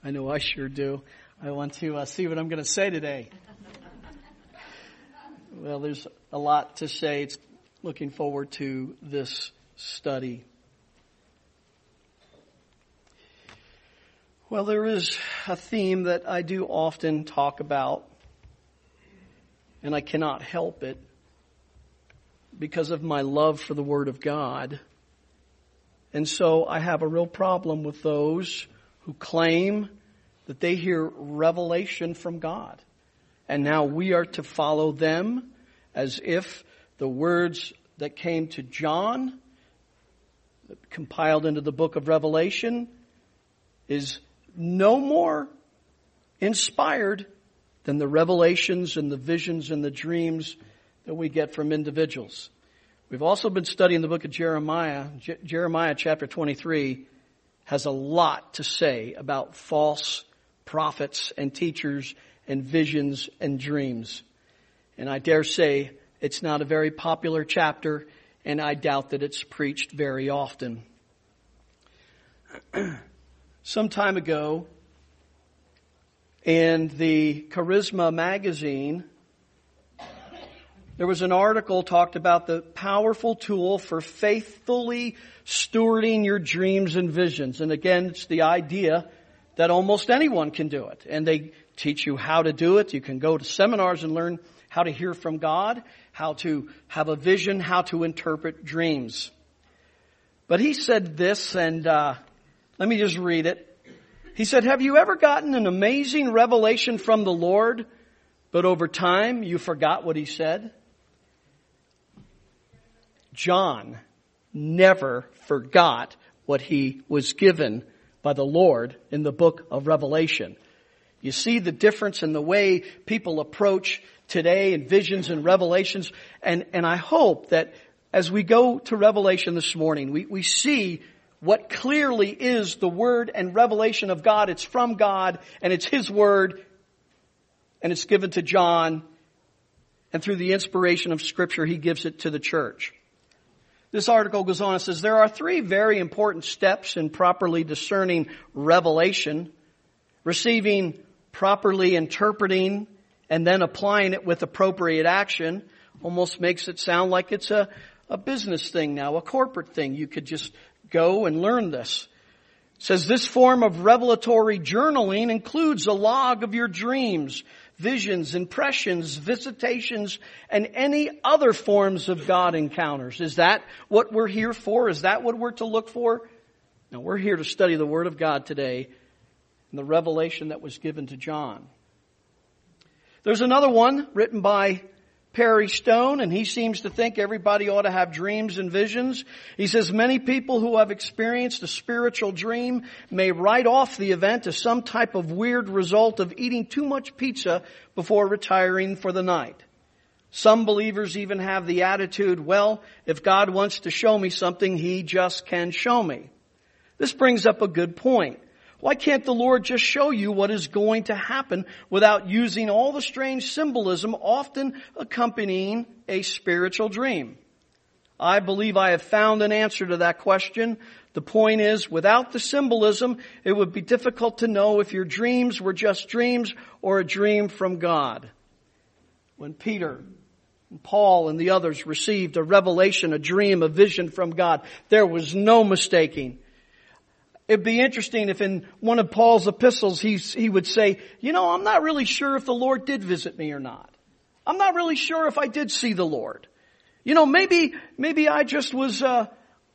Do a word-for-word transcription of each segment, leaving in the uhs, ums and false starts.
I know I sure do. I want to uh, see what I'm going to say today. Well, there's a lot to say. It's looking forward to this study. Well, there is a theme that I do often talk about, and I cannot help it because of my love for the Word of God. And so I have a real problem with those who claim that they hear revelation from God. And now we are to follow them as if the words that came to John, compiled into the book of Revelation, is no more inspired than the revelations and the visions and the dreams that we get from individuals. We've also been studying the book of Jeremiah. Je- Jeremiah chapter twenty-three has a lot to say about false prophets and teachers and visions and dreams. And I dare say it's not a very popular chapter, and I doubt that it's preached very often. Some time ago, in the Charisma magazine, there was an article talked about the powerful tool for faithfully stewarding your dreams and visions. And again, it's the idea that almost anyone can do it. And they teach you how to do it. You can go to seminars and learn how to hear from God, how to have a vision, how to interpret dreams. But he said this, and uh, let me just read it. He said, "Have you ever gotten an amazing revelation from the Lord, but over time you forgot what he said?" John never forgot what he was given by the Lord in the book of Revelation. You see the difference in the way people approach today in visions and revelations. And, and I hope that as we go to Revelation this morning, we, we see what clearly is the word and revelation of God. It's from God, and it's His word, and it's given to John. And through the inspiration of Scripture, he gives it to the church. This article goes on and says, there are three very important steps in properly discerning revelation: receiving, properly interpreting, and then applying it with appropriate action. Almost makes it sound like it's a, a business thing now, a corporate thing. You could just go and learn this. It says this form of revelatory journaling includes a log of your dreams, visions, impressions, visitations, and any other forms of God encounters. Is that what we're here for? Is that what we're to look for? No, we're here to study the Word of God today and the revelation that was given to John. There's another one written by Perry Stone, and he seems to think everybody ought to have dreams and visions. He says many people who have experienced a spiritual dream may write off the event as some type of weird result of eating too much pizza before retiring for the night. Some believers even have the attitude, well, if God wants to show me something, He just can show me. This brings up a good point. Why can't the Lord just show you what is going to happen without using all the strange symbolism often accompanying a spiritual dream? I believe I have found an answer to that question. The point is, without the symbolism, it would be difficult to know if your dreams were just dreams or a dream from God. When Peter and Paul and the others received a revelation, a dream, a vision from God, there was no mistaking. It'd be interesting if in one of Paul's epistles he, he would say, you know, I'm not really sure if the Lord did visit me or not. I'm not really sure if I did see the Lord. You know, maybe, maybe I just was, uh,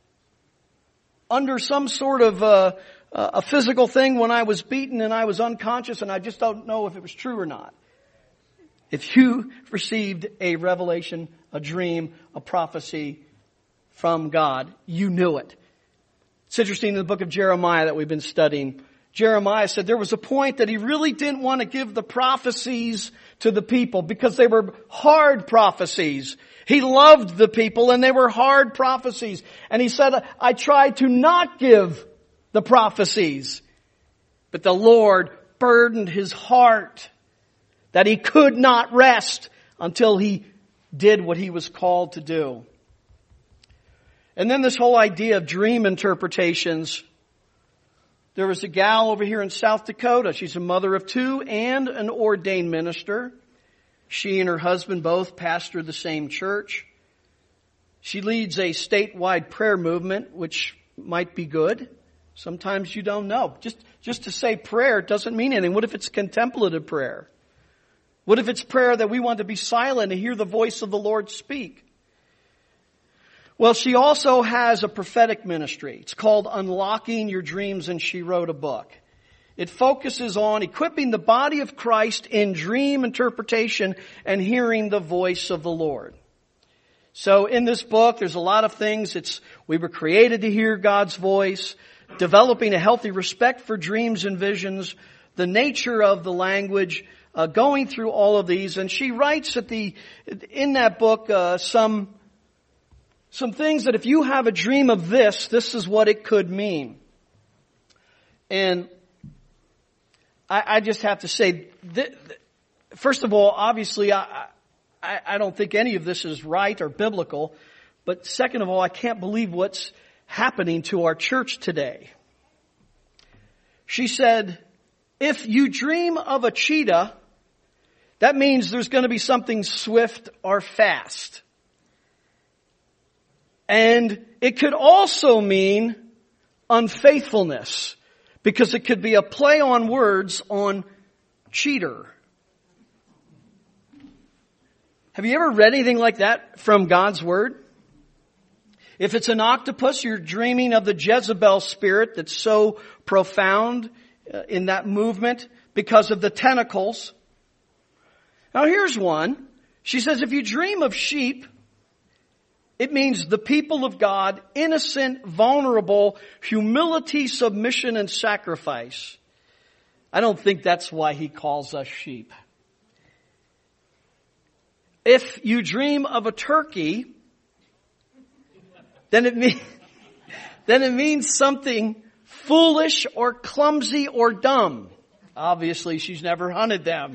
under some sort of, uh, a physical thing when I was beaten and I was unconscious and I just don't know if it was true or not. If you received a revelation, a dream, a prophecy from God, you knew it. It's interesting in the book of Jeremiah that we've been studying. Jeremiah said there was a point that he really didn't want to give the prophecies to the people because they were hard prophecies. He loved the people and they were hard prophecies. And he said, I tried to not give the prophecies. But the Lord burdened his heart that he could not rest until he did what he was called to do. And then this whole idea of dream interpretations. There was a gal over here in South Dakota. She's a mother of two and an ordained minister. She and her husband both pastor the same church. She leads a statewide prayer movement, which might be good. Sometimes you don't know. Just, just to say prayer doesn't mean anything. What if it's contemplative prayer? What if it's prayer that we want to be silent and hear the voice of the Lord speak? Well, she also has a prophetic ministry. It's called Unlocking Your Dreams, and she wrote a book. It focuses on equipping the body of Christ in dream interpretation and hearing the voice of the Lord. So in this book, there's a lot of things. It's, we were created to hear God's voice, developing a healthy respect for dreams and visions, the nature of the language, uh, going through all of these. And she writes at the, in that book, uh, some, some things that if you have a dream of this, this is what it could mean. And I, I just have to say, th- th- first of all, obviously, I, I, I don't think any of this is right or biblical. But second of all, I can't believe what's happening to our church today. She said, if you dream of a cheetah, that means there's going to be something swift or fast. And it could also mean unfaithfulness, because it could be a play on words on cheater. Have you ever read anything like that from God's Word? If it's an octopus, you're dreaming of the Jezebel spirit that's so profound in that movement because of the tentacles. Now here's one. She says, if you dream of sheep, it means the people of God, innocent, vulnerable, humility, submission, and sacrifice. I don't think that's why he calls us sheep. If you dream of a turkey, then it means, then it means something foolish or clumsy or dumb. Obviously, she's never hunted them.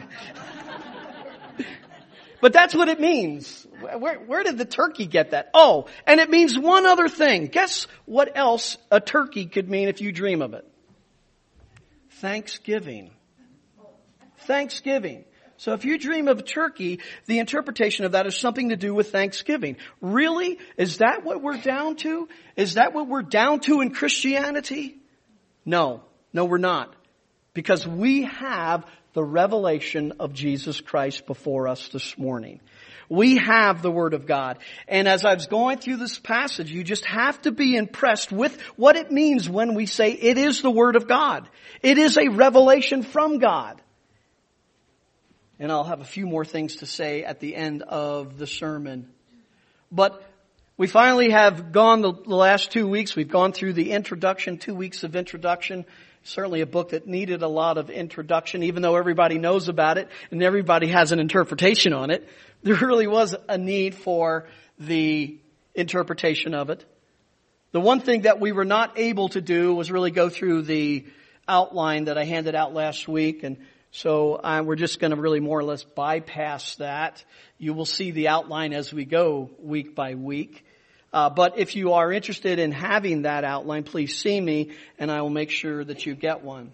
But that's what it means. Where, where did the turkey get that? Oh, and it means one other thing. Guess what else a turkey could mean if you dream of it? Thanksgiving. Thanksgiving. So if you dream of a turkey, the interpretation of that is something to do with Thanksgiving. Really? Is that what we're down to? Is that what we're down to in Christianity? No. No, we're not. Because we have the revelation of Jesus Christ before us this morning. We have the Word of God. And as I was going through this passage, you just have to be impressed with what it means when we say it is the Word of God. It is a revelation from God. And I'll have a few more things to say at the end of the sermon. But we finally have gone the last two weeks. We've gone through the introduction, two weeks of introduction. Certainly a book that needed a lot of introduction, even though everybody knows about it and everybody has an interpretation on it. There really was a need for the interpretation of it. The one thing that we were not able to do was really go through the outline that I handed out last week. And so uh, we're just going to really more or less bypass that. You will see the outline as we go week by week. Uh, but if you are interested in having that outline, please see me and I will make sure that you get one.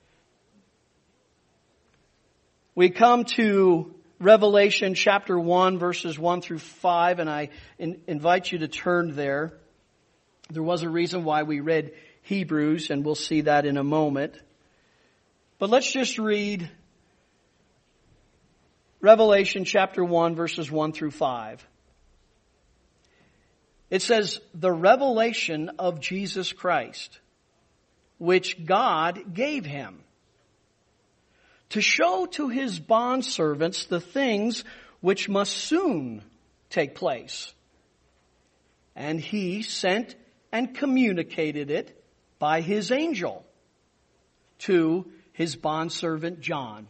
We come to Revelation chapter one, verses one through five, and I in, invite you to turn there. There was a reason why we read Hebrews, and we'll see that in a moment. But let's just read Revelation chapter one, verses one through five. It says, the revelation of Jesus Christ, which God gave him, to show to his bondservants the things which must soon take place. And he sent and communicated it by his angel to his bondservant John,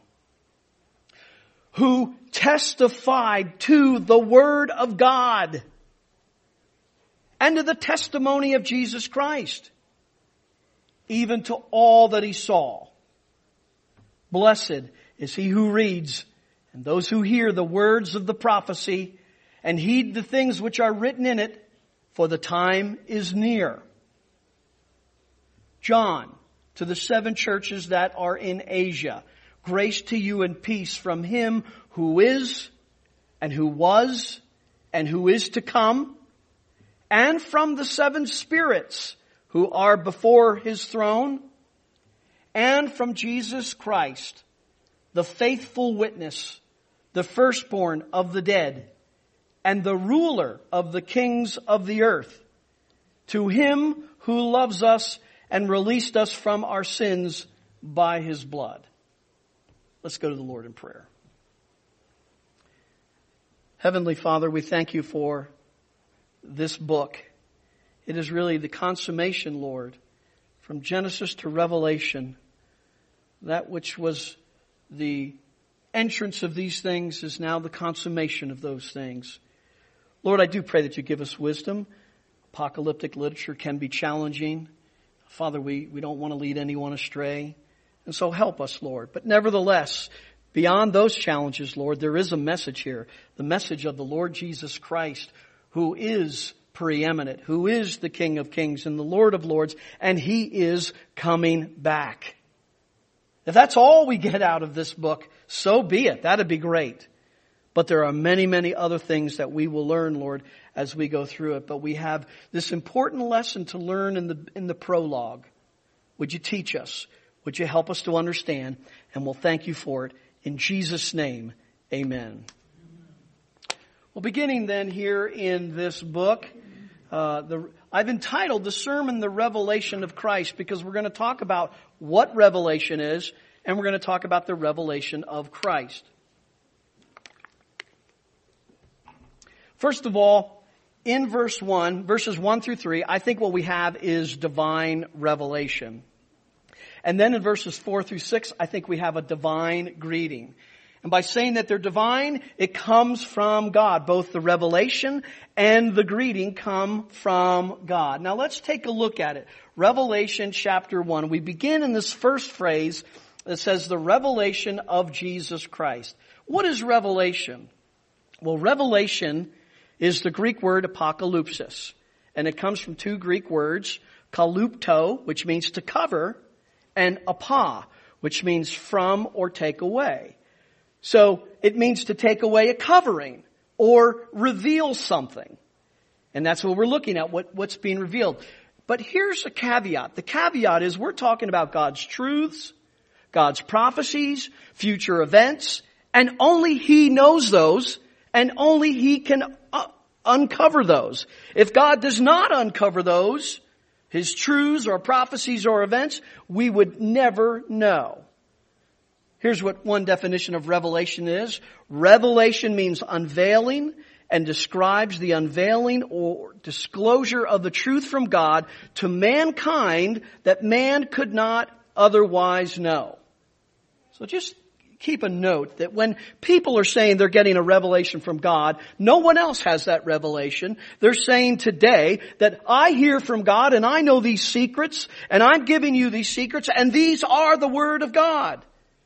who testified to the word of God and to the testimony of Jesus Christ, even to all that he saw. Blessed is he who reads, and those who hear the words of the prophecy, and heed the things which are written in it, for the time is near. John, to the seven churches that are in Asia. Grace to you and peace from Him who is, and who was, and who is to come, and from the seven spirits who are before His throne, and from Jesus Christ, the faithful witness, the firstborn of the dead, and the ruler of the kings of the earth, to Him who loves us and released us from our sins by His blood. Let's go to the Lord in prayer. Heavenly Father, we thank You for this book. It is really the consummation, Lord, from Genesis to Revelation. That which was the entrance of these things is now the consummation of those things. Lord, I do pray that You give us wisdom. Apocalyptic literature can be challenging. Father, we, we don't want to lead anyone astray. And so help us, Lord. But nevertheless, beyond those challenges, Lord, there is a message here. The message of the Lord Jesus Christ, who is preeminent, who is the King of Kings and the Lord of Lords, and He is coming back. If that's all we get out of this book, so be it. That'd be great. But there are many, many other things that we will learn, Lord, as we go through it. But we have this important lesson to learn in the, in the prologue. Would You teach us? Would You help us to understand? And we'll thank You for it. In Jesus' name, amen. Well, beginning then here in this book, uh, the, I've entitled the sermon, The Revelation of Christ, because we're going to talk about what revelation is, and we're going to talk about the revelation of Christ. First of all, in verse one, verses one through three, I think what we have is divine revelation. And then in verses four through six, I think we have a divine greeting. And by saying that they're divine, it comes from God. Both the revelation and the greeting come from God. Now let's take a look at it. Revelation chapter one. We begin in this first phrase that says the revelation of Jesus Christ. What is revelation? Well, revelation is the Greek word apocalypsis. And it comes from two Greek words, kalupto, which means to cover, and apa, which means from or take away. So it means to take away a covering or reveal something. And that's what we're looking at, what, what's being revealed. But here's a caveat. The caveat is we're talking about God's truths, God's prophecies, future events, and only He knows those, and only He can uh, uncover those. If God does not uncover those, His truths or prophecies or events, we would never know. Here's what one definition of revelation is. Revelation means unveiling and describes the unveiling or disclosure of the truth from God to mankind that man could not otherwise know. So just keep a note that when people are saying they're getting a revelation from God, no one else has that revelation. They're saying today that I hear from God and I know these secrets and I'm giving you these secrets and these are the Word of God.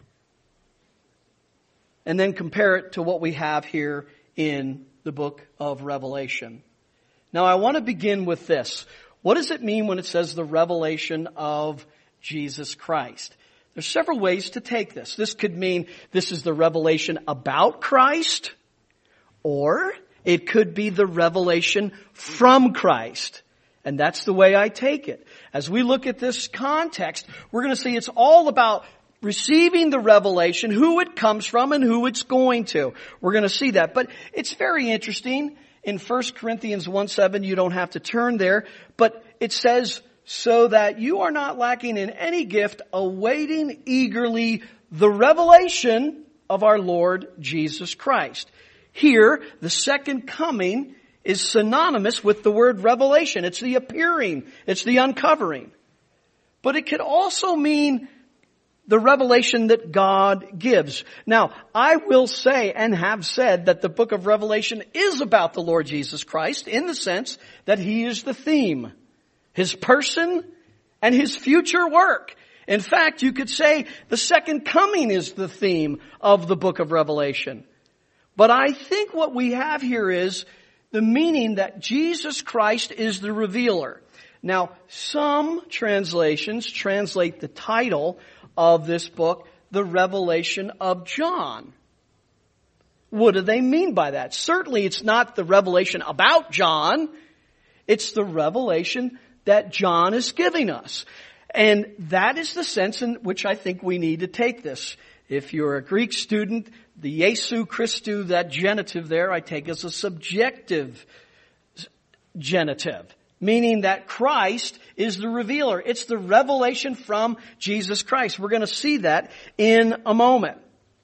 And then compare it to what we have here in the book of Revelation. Now I want to begin with this. What does it mean when it says the revelation of Jesus Christ? There's several ways to take this. This could mean this is the revelation about Christ, or it could be the revelation from Christ. And that's the way I take it. As we look at this context, we're going to see it's all about receiving the revelation, who it comes from and who it's going to. We're going to see that. But it's very interesting. In First Corinthians one seven, you don't have to turn there, but it says, so that you are not lacking in any gift, awaiting eagerly the revelation of our Lord Jesus Christ. Here, the second coming is synonymous with the word revelation. It's the appearing. It's the uncovering. But it could also mean the revelation that God gives. Now, I will say and have said that the book of Revelation is about the Lord Jesus Christ in the sense that He is the theme. His person and His future work. In fact, you could say the second coming is the theme of the book of Revelation. But I think what we have here is the meaning that Jesus Christ is the revealer. Now, some translations translate the title of this book, The Revelation of John. What do they mean by that? Certainly it's not the revelation about John. It's the revelation that John is giving us. And that is the sense in which I think we need to take this. If you're a Greek student, the Jesu Christou, that genitive there, I take as a subjective genitive, meaning that Christ is the revealer. It's the revelation from Jesus Christ. We're going to see that in a moment.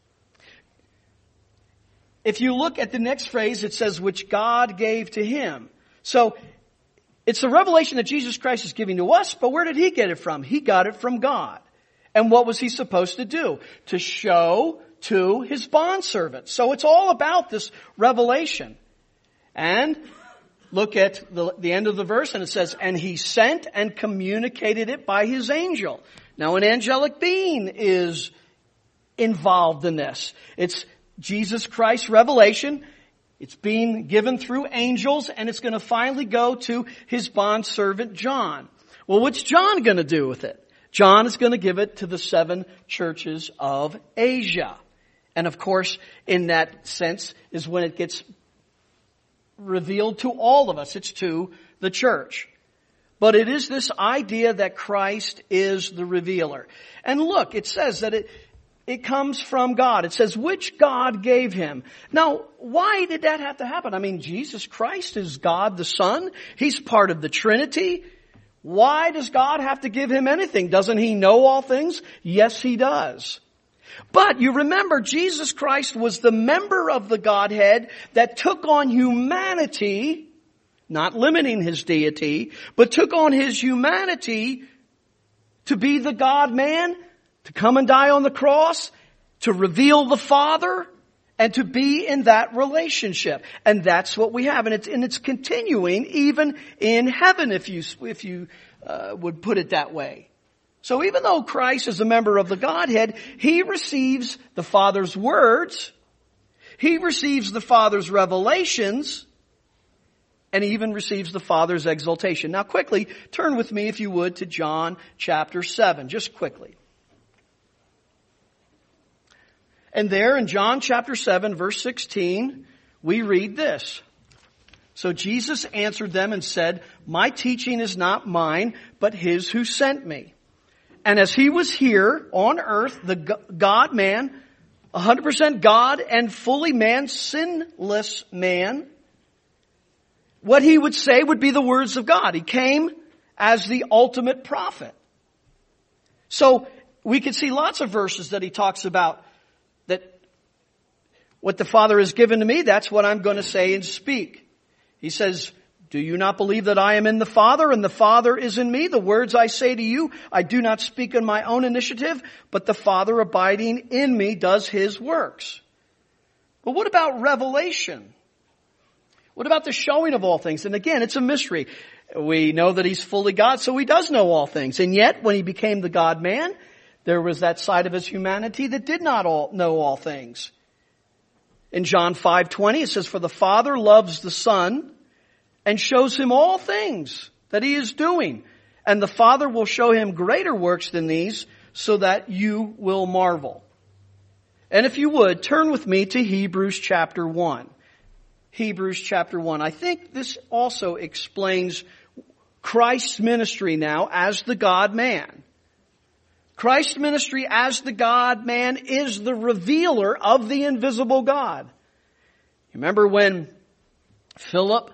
If you look at the next phrase, it says, which God gave to him. So, it's the revelation that Jesus Christ is giving to us, but where did he get it from? He got it from God. And what was he supposed to do? To show to his bondservants. So it's all about this revelation. And look at the, the end of the verse, and it says, and he sent and communicated it by his angel. Now an angelic being is involved in this. It's Jesus Christ's revelation. It's being given through angels, and it's going to finally go to his bondservant John. Well, what's John going to do with it? John is going to give it to the seven churches of Asia. And of course, in that sense, is when it gets revealed to all of us. It's to the church. But it is this idea that Christ is the revealer. And look, it says that it, it comes from God. It says, which God gave him. Now, why did that have to happen? I mean, Jesus Christ is God the Son. He's part of the Trinity. Why does God have to give him anything? Doesn't he know all things? Yes, he does. But you remember, Jesus Christ was the member of the Godhead that took on humanity, not limiting his deity, but took on his humanity to be the God-man, to come and die on the cross, to reveal the Father, and to be in that relationship. And that's what we have. And it's, and it's continuing even in heaven, if you, if you uh, would put it that way. So even though Christ is a member of the Godhead, he receives the Father's words, he receives the Father's revelations, and he even receives the Father's exaltation. Now quickly, turn with me, if you would, to John chapter seven, just quickly. And there in John chapter seven, verse sixteen, we read this. So Jesus answered them and said, my teaching is not mine, but his who sent me. And as he was here on earth, the God-man, one hundred percent God and fully man, sinless man, what he would say would be the words of God. He came as the ultimate prophet. So we could see lots of verses that he talks about that what the Father has given to me, that's what I'm going to say and speak. He says, do you not believe that I am in the Father and the Father is in me? The words I say to you, I do not speak on my own initiative, but the Father abiding in me does his works. But what about revelation? What about the showing of all things? And again, it's a mystery. We know that he's fully God, so he does know all things. And yet, when he became the God-man, there was that side of his humanity that did not all know all things. In John five twenty, it says, for the Father loves the Son and shows him all things that he is doing. And the Father will show him greater works than these, so that you will marvel. And if you would, turn with me to Hebrews chapter one. Hebrews chapter one. I think this also explains Christ's ministry now as the God-man. Christ's ministry as the God-man is the revealer of the invisible God. You remember when Philip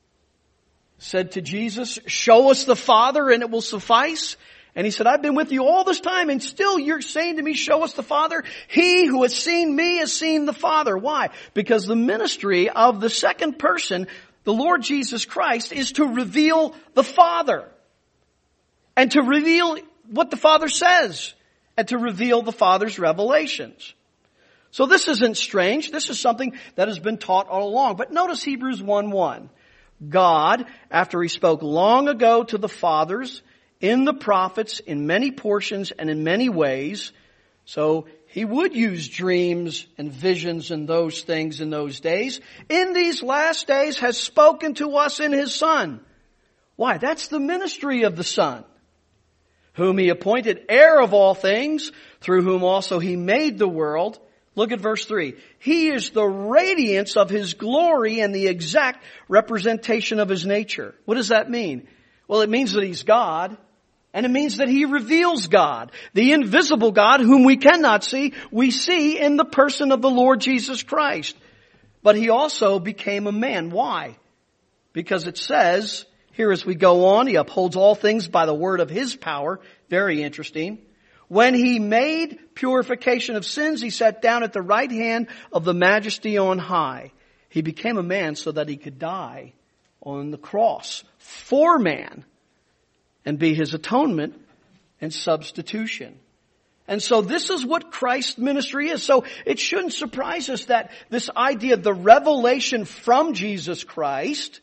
said to Jesus, show us the Father and it will suffice? And he said, I've been with you all this time and still you're saying to me, show us the Father? He who has seen me has seen the Father. Why? Because the ministry of the second person, the Lord Jesus Christ, is to reveal the Father. And to reveal what the Father says. And to reveal the Father's revelations. So this isn't strange. This is something that has been taught all along. But notice Hebrews one one. God, after he spoke long ago to the fathers, in the prophets, in many portions and in many ways, so he would use dreams and visions and those things in those days, in these last days has spoken to us in his Son. Why? That's the ministry of the Son, whom He appointed heir of all things, through whom also He made the world. Look at verse three. He is the radiance of His glory and the exact representation of His nature. What does that mean? Well, it means that He's God, and it means that He reveals God. The invisible God, whom we cannot see, we see in the person of the Lord Jesus Christ. But He also became a man. Why? Because it says, here as we go on, He upholds all things by the word of His power. Very interesting. When He made purification of sins, He sat down at the right hand of the Majesty on high. He became a man so that He could die on the cross for man and be His atonement and substitution. And so this is what Christ's ministry is. So it shouldn't surprise us that this idea of the revelation from Jesus Christ,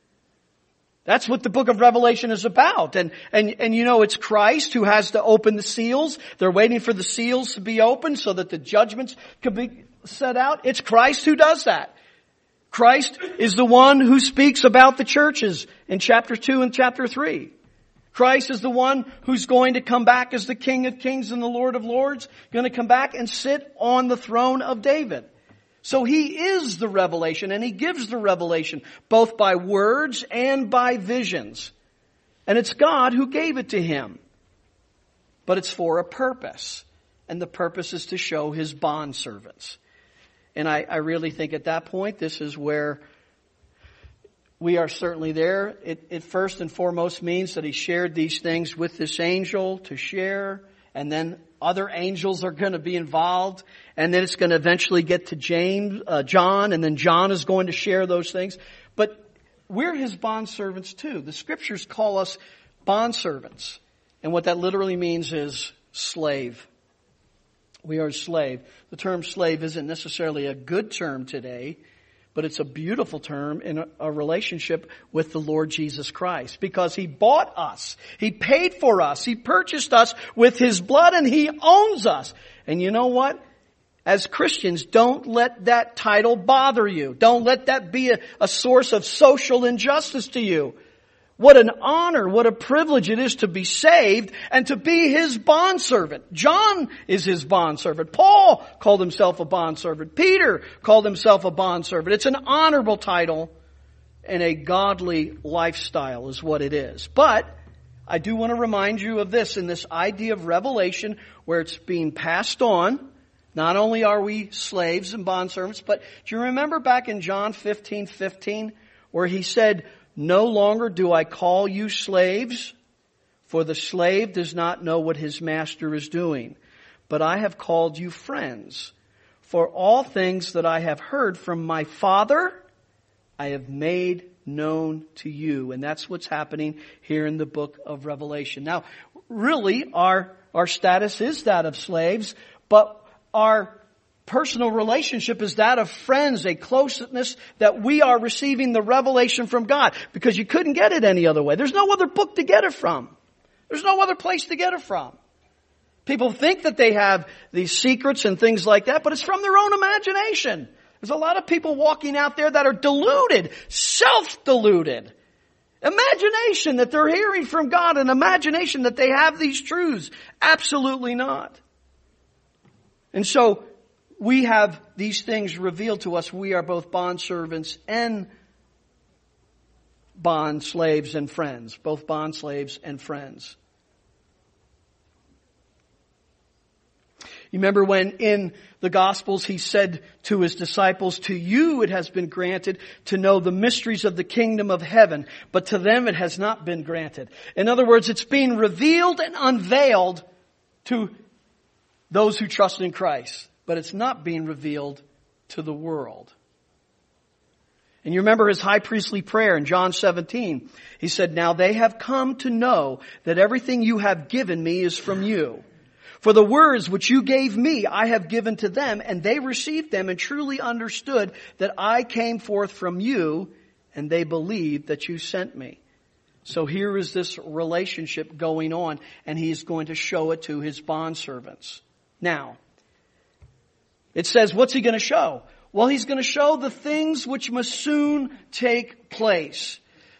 that's what the book of Revelation is about. And, and, and you know, it's Christ who has to open the seals. They're waiting for the seals to be opened so that the judgments can be set out. It's Christ who does that. Christ is the one who speaks about the churches in chapter two and chapter three. Christ is the one who's going to come back as the King of Kings and the Lord of Lords, going to come back and sit on the throne of David. So He is the revelation, and He gives the revelation both by words and by visions. And it's God who gave it to Him. But it's for a purpose. And the purpose is to show His bondservants. And I, I really think at that point, this is where we are certainly there. It, it first and foremost means that He shared these things with this angel to share, and then other angels are going to be involved, and then it's going to eventually get to James, uh, John, and then John is going to share those things. But we're His bondservants too. The Scriptures call us bondservants, and what that literally means is slave. We are a slave. The term slave isn't necessarily a good term today, but it's a beautiful term in a, a relationship with the Lord Jesus Christ, because He bought us. He paid for us. He purchased us with His blood, and He owns us. And you know what? As Christians, don't let that title bother you. Don't let that be a, a source of social injustice to you. What an honor, what a privilege it is to be saved and to be His bondservant. John is His bondservant. Paul called himself a bondservant. Peter called himself a bondservant. It's an honorable title, and a godly lifestyle is what it is. But I do want to remind you of this, in this idea of revelation where it's being passed on. Not only are we slaves and bondservants, but do you remember back in John fifteen fifteen where He said, "No longer do I call you slaves, for the slave does not know what his master is doing. But I have called you friends. For all things that I have heard from my Father, I have made known to you." And that's what's happening here in the book of Revelation. Now, really, our, our status is that of slaves, but our personal relationship is that of friends, a closeness that we are receiving the revelation from God, because you couldn't get it any other way. There's no other book to get it from. There's no other place to get it from. People think that they have these secrets and things like that, but it's from their own imagination. There's a lot of people walking out there that are deluded, self-deluded. Imagination that they're hearing from God, an imagination that they have these truths. Absolutely not. And so, we have these things revealed to us. We are both bondservants and bond slaves and friends. Both bond slaves and friends. You remember when in the Gospels He said to His disciples, "To you it has been granted to know the mysteries of the kingdom of heaven, but to them it has not been granted." In other words, it's being revealed and unveiled to those who trust in Christ, but it's not being revealed to the world. And you remember His high priestly prayer in John seventeen. He said, "Now they have come to know that everything you have given me is from you. For the words which you gave me, I have given to them, and they received them and truly understood that I came forth from you, and they believed that you sent me." So here is this relationship going on, and He's going to show it to His bondservants. Now, it says, what's He going to show? Well, He's going to show the things which must soon take place.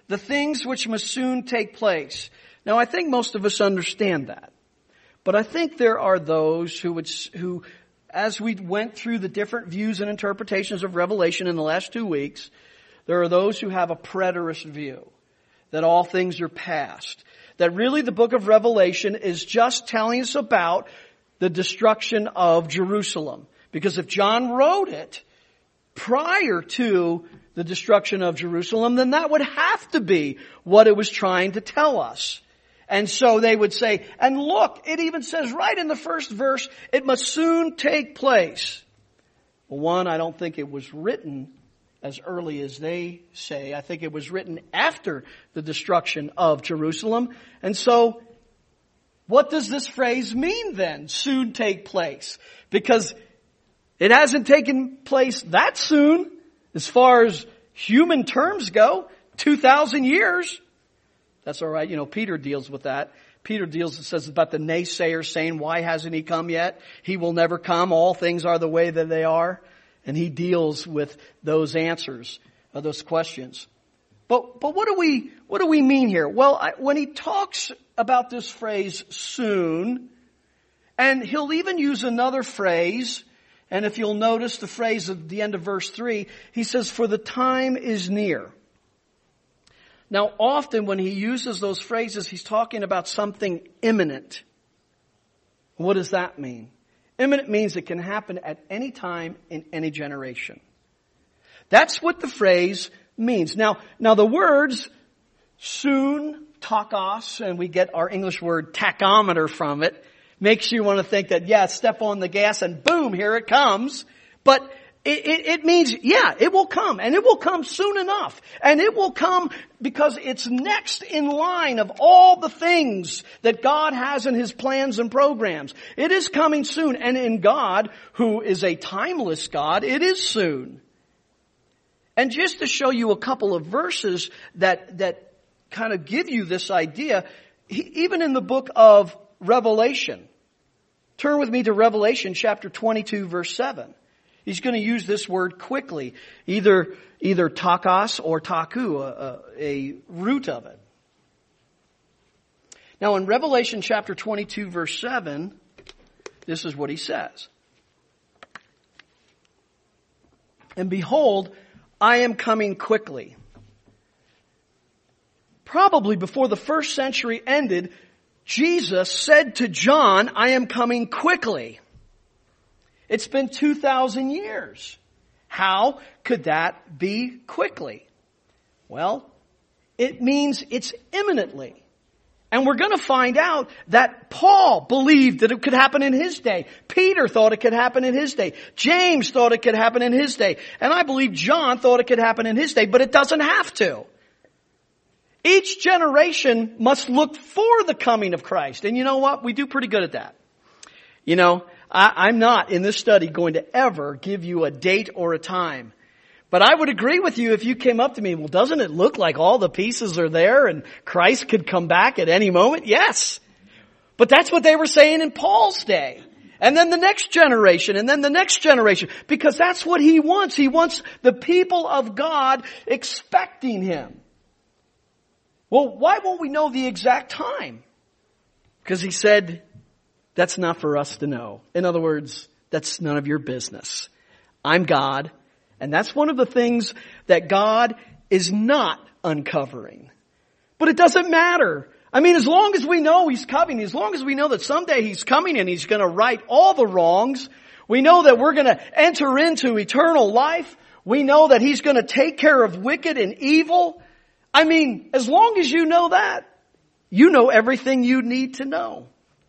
the things which must soon take place. Now, I think most of us understand that. But I think there are those who would, who, as we went through the different views and interpretations of Revelation in the last two weeks, there are those who have a preterist view, that all things are past. That really the book of Revelation is just telling us about the destruction of Jerusalem. Because if John wrote it prior to the destruction of Jerusalem, then that would have to be what it was trying to tell us. And so they would say, and look, it even says right in the first verse, it must soon take place. Well, one, I don't think it was written as early as they say. I think it was written after the destruction of Jerusalem. And so, what does this phrase mean then, soon take place? Because it hasn't taken place that soon, as far as human terms go, two thousand years. That's all right. You know, Peter deals with that. Peter deals, it says about the naysayer saying, why hasn't he come yet? He will never come. All things are the way that they are. And he deals with those answers, uh, those questions. But, but what do we, what do we mean here? Well, I, when he talks about this phrase soon, and he'll even use another phrase, and if you'll notice the phrase at the end of verse three, he says, for the time is near. Now, often when he uses those phrases, he's talking about something imminent. What does that mean? Imminent means it can happen at any time in any generation. That's what the phrase means. Now, now the words soon, takos, and we get our English word tachometer from it, makes you want to think that, yeah, step on the gas and boom, here it comes. But It, it, it means, yeah, it will come, and it will come soon enough. And it will come because it's next in line of all the things that God has in His plans and programs. It is coming soon. And in God, who is a timeless God, it is soon. And just to show you a couple of verses that, that kind of give you this idea, he, even in the book of Revelation, turn with me to Revelation chapter twenty-two, verse seven. He's going to use this word quickly, either either takos or taku, a, a root of it. Now in Revelation chapter twenty-two, verse seven, this is what he says. And behold, I am coming quickly. Probably before the first century ended, Jesus said to John, I am coming quickly. It's been two thousand years. How could that be quickly? Well, it means it's imminently. And we're going to find out that Paul believed that it could happen in his day. Peter thought it could happen in his day. James thought it could happen in his day. And I believe John thought it could happen in his day, but it doesn't have to. Each generation must look for the coming of Christ. And you know what? We do pretty good at that. You know, I, I'm not in this study going to ever give you a date or a time. But I would agree with you if you came up to me, well, doesn't it look like all the pieces are there and Christ could come back at any moment? Yes. But that's what they were saying in Paul's day. And then the next generation, and then the next generation. Because that's what he wants. He wants the people of God expecting him. Well, why won't we know the exact time? Because he said, that's not for us to know. In other words, that's none of your business. I'm God. And that's one of the things that God is not uncovering. But it doesn't matter. I mean, as long as we know He's coming, as long as we know that someday He's coming and He's going to right all the wrongs, we know that we're going to enter into eternal life. We know that He's going to take care of wicked and evil. I mean, as long as you know that, you know everything you need to know.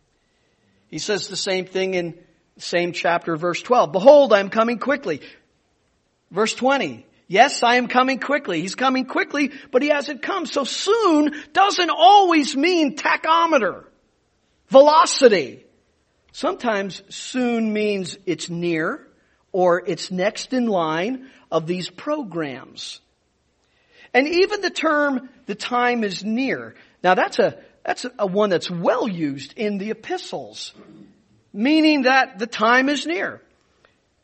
He says the same thing in the same chapter, verse twelve. Behold, I am coming quickly. Verse twenty. Yes, I am coming quickly. He's coming quickly, but He hasn't come. So soon doesn't always mean tachometer, velocity. Sometimes soon means it's near or it's next in line of these programs. And even the term, the time is near. Now that's a, that's a one that's well used in the epistles, meaning that the time is near.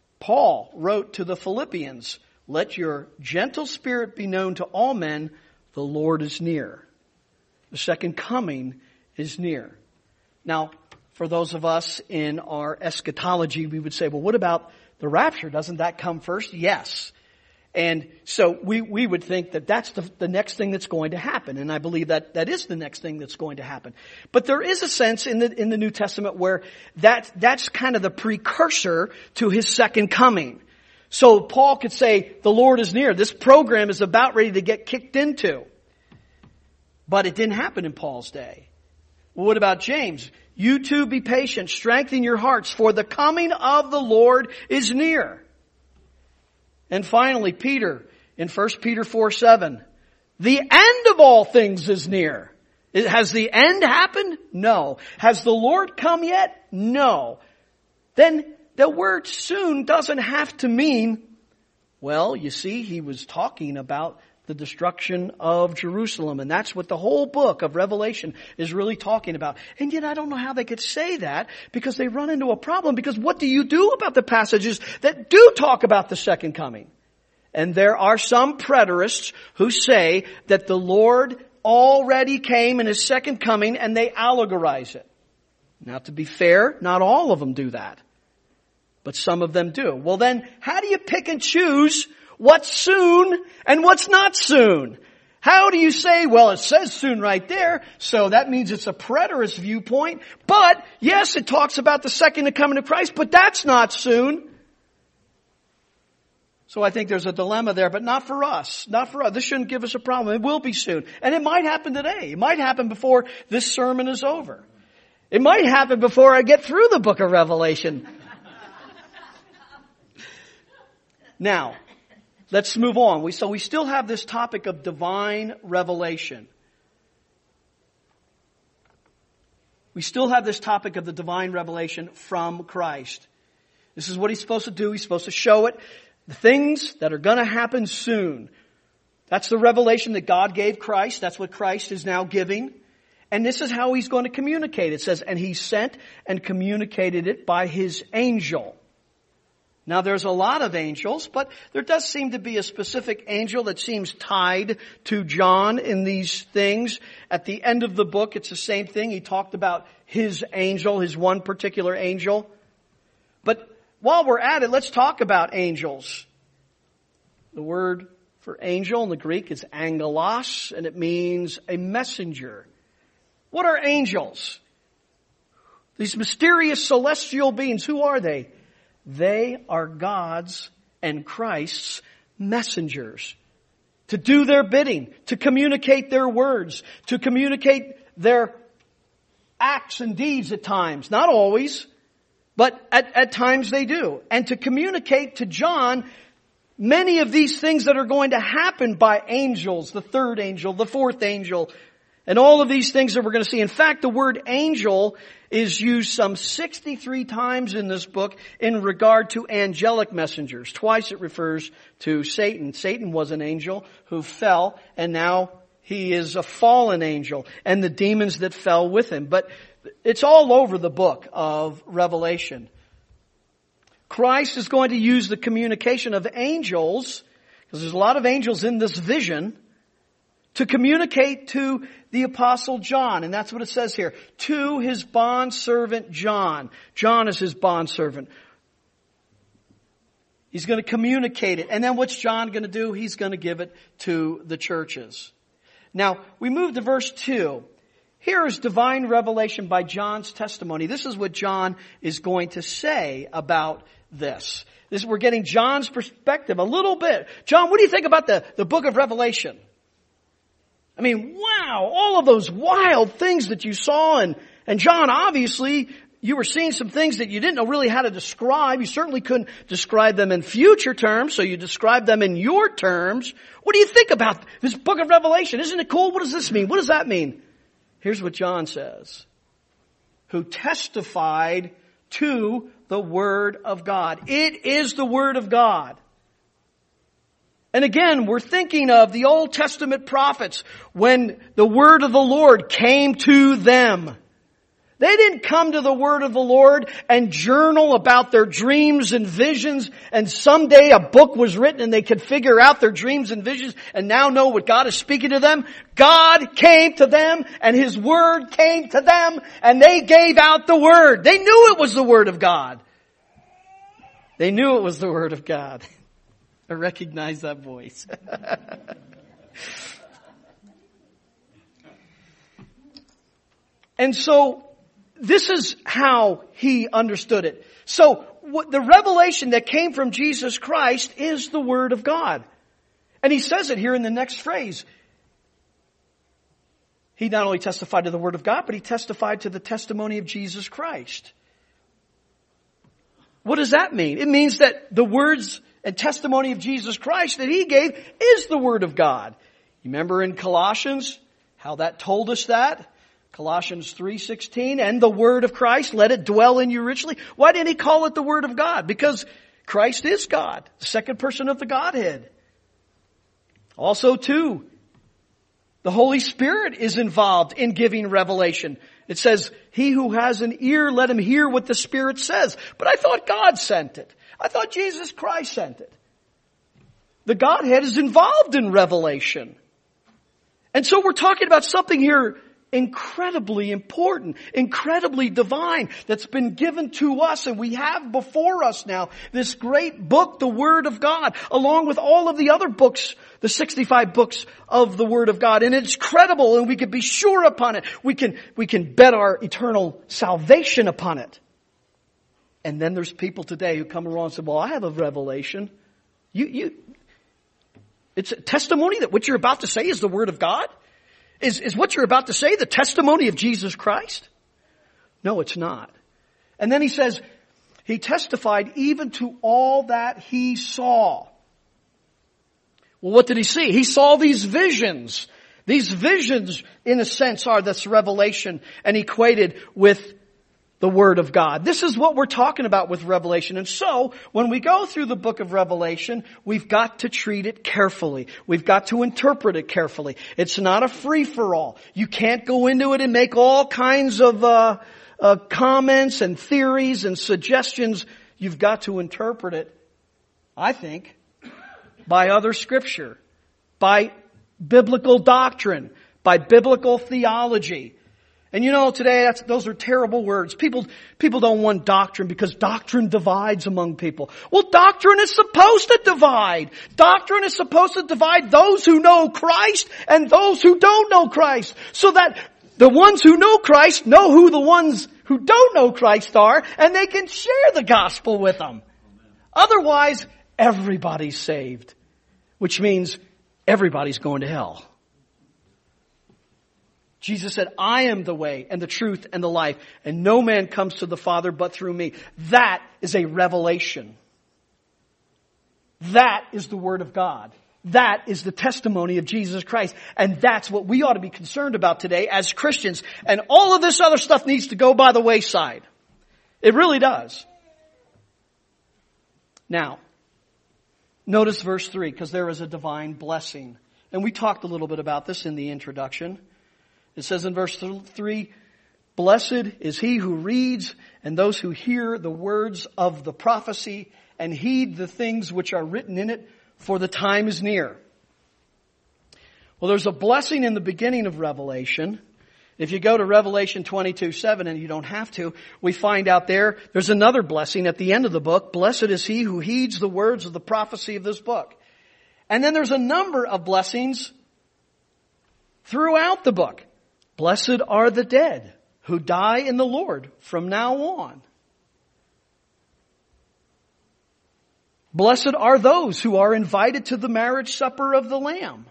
Paul wrote to the Philippians, let your gentle spirit be known to all men, The Lord is near. The second coming is near. Now, for those of us in our eschatology, we would say, well, what about the rapture? Doesn't that come first? Yes. And so we, we would think that that's the, the next thing that's going to happen. And I believe that that is the next thing that's going to happen. But there is a sense in the, in the New Testament where that, that's kind of the precursor to His second coming. So Paul could say, the Lord is near. This program is about ready to get kicked into. But it didn't happen in Paul's day. Well, what about James? You too be patient, strengthen your hearts, for the coming of the Lord is near. And finally, Peter, in First Peter four seven, the end of all things is near. Has the end happened? No. Has the Lord come yet? No. Then the word soon doesn't have to mean, well, you see, he was talking about the destruction of Jerusalem. And that's what the whole book of Revelation is really talking about. And yet I don't know how they could say that, because they run into a problem. Because what do you do about the passages that do talk about the second coming? And there are some preterists who say that the Lord already came in His second coming, and they allegorize it. Now, to be fair, not all of them do that. But some of them do. Well then, how do you pick and choose what's soon and what's not soon? How do you say, well, it says soon right there, so that means it's a preterist viewpoint. But, yes, it talks about the second coming of Christ, but that's not soon. So I think there's a dilemma there, but not for us. Not for us. This shouldn't give us a problem. It will be soon. And it might happen today. It might happen before this sermon is over. It might happen before I get through the book of Revelation. Now, let's move on. We, so we still have this topic of divine revelation. We still have this topic of the divine revelation from Christ. This is what He's supposed to do. He's supposed to show it. The things that are going to happen soon. That's the revelation that God gave Christ. That's what Christ is now giving. And this is how He's going to communicate. It says, and He sent and communicated it by His angel. Now there's a lot of angels, but there does seem to be a specific angel that seems tied to John in these things. At the end of the book, it's the same thing. He talked about his angel, his one particular angel. But while we're at it, let's talk about angels. The word for angel in the Greek is angelos, and it means a messenger. What are angels? These mysterious celestial beings, who are they? They are God's and Christ's messengers. To do their bidding, to communicate their words, to communicate their acts and deeds at times. Not always, but at, at times they do. And to communicate to John many of these things that are going to happen by angels, the third angel, the fourth angel, and all of these things that we're going to see. In fact, the word angel is used some sixty-three times in this book in regard to angelic messengers. Twice it refers to Satan. Satan was an angel who fell, and now he is a fallen angel, and the demons that fell with him. But it's all over the book of Revelation. Christ is going to use the communication of angels, because there's a lot of angels in this vision, to communicate to the Apostle John. And that's what it says here. To his bondservant John. John is his bondservant. He's going to communicate it. And then what's John going to do? He's going to give it to the churches. Now, we move to verse two. Here is divine revelation by John's testimony. This is what John is going to say about this. This we're getting John's perspective a little bit. John, what do you think about the, the book of Revelation? I mean, wow, all of those wild things that you saw. And, and John, obviously, you were seeing some things that you didn't know really how to describe. You certainly couldn't describe them in future terms, so you described them in your terms. What do you think about this book of Revelation? Isn't it cool? What does this mean? What does that mean? Here's what John says. Who testified to the Word of God. It is the Word of God. And again, we're thinking of the Old Testament prophets when the word of the Lord came to them. They didn't come to the word of the Lord and journal about their dreams and visions, and someday a book was written and they could figure out their dreams and visions and now know what God is speaking to them. God came to them and His word came to them and they gave out the word. They knew it was the word of God. They knew it was the word of God. I recognize that voice. And so, this is how he understood it. So, what, the revelation that came from Jesus Christ is the Word of God. And he says it here in the next phrase. He not only testified to the Word of God, but he testified to the testimony of Jesus Christ. What does that mean? It means that the words and testimony of Jesus Christ that he gave is the Word of God. You remember in Colossians how that told us that? Colossians three sixteen, and the word of Christ, let it dwell in you richly. Why didn't he call it the word of God? Because Christ is God, the second person of the Godhead. Also, too, the Holy Spirit is involved in giving revelation. It says, he who has an ear, let him hear what the Spirit says. But I thought God sent it. I thought Jesus Christ sent it. The Godhead is involved in revelation. And so we're talking about something here incredibly important, incredibly divine, that's been given to us, and we have before us now this great book, the Word of God, along with all of the other books, the sixty-five books of the Word of God. And it's credible, and we can be sure upon it. We can, we can bet our eternal salvation upon it. And then there's people today who come along and say, well, I have a revelation. You, you, it's a testimony that what you're about to say is the Word of God? Is, is what you're about to say the testimony of Jesus Christ? No, it's not. And then he says, he testified even to all that he saw. Well, what did he see? He saw these visions. These visions, in a sense, are this revelation and equated with the Word of God. This is what we're talking about with Revelation. And so, when we go through the book of Revelation, we've got to treat it carefully. We've got to interpret it carefully. It's not a free-for-all. You can't go into it and make all kinds of uh, uh comments and theories and suggestions. You've got to interpret it, I think, by other Scripture, by biblical doctrine, by biblical theology. And you know, today, that's, those are terrible words. People, people don't want doctrine because doctrine divides among people. Well, doctrine is supposed to divide. Doctrine is supposed to divide those who know Christ and those who don't know Christ. So that the ones who know Christ know who the ones who don't know Christ are, and they can share the gospel with them. Otherwise, everybody's saved. Which means everybody's going to hell. Jesus said, I am the way and the truth and the life, and no man comes to the Father but through me. That is a revelation. That is the Word of God. That is the testimony of Jesus Christ. And that's what we ought to be concerned about today as Christians. And all of this other stuff needs to go by the wayside. It really does. Now, notice verse three, because there is a divine blessing. And we talked a little bit about this in the introduction. It says in verse three, blessed is he who reads and those who hear the words of the prophecy and heed the things which are written in it, for the time is near. Well, there's a blessing in the beginning of Revelation. If you go to Revelation twenty-two seven, and you don't have to, we find out there, there's another blessing at the end of the book. Blessed is he who heeds the words of the prophecy of this book. And then there's a number of blessings throughout the book. Blessed are the dead who die in the Lord from now on. Blessed are those who are invited to the marriage supper of the Lamb.